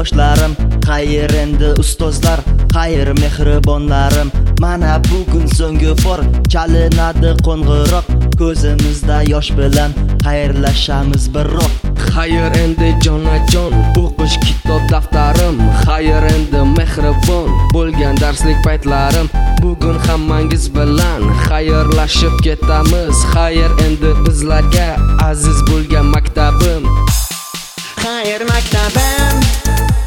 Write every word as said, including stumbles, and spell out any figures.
sinfdoshlarim, xayr endi ustozlar, xayr mehribonlarim. Mana bugun so'nggi bor chalinadi qo'ng'iroq, ko'zimizda yosh bilan xayrlashamiz biroq. Xayr endi jonajon o'qish kitob daftarim, xayr endi mehribon bo'lgan darslik paytlarim. Bugun hammangiz bilan xayrlashib ketamiz. Xayr endi bizlarga aziz bo'lgan maktabim. Xayr maktabim,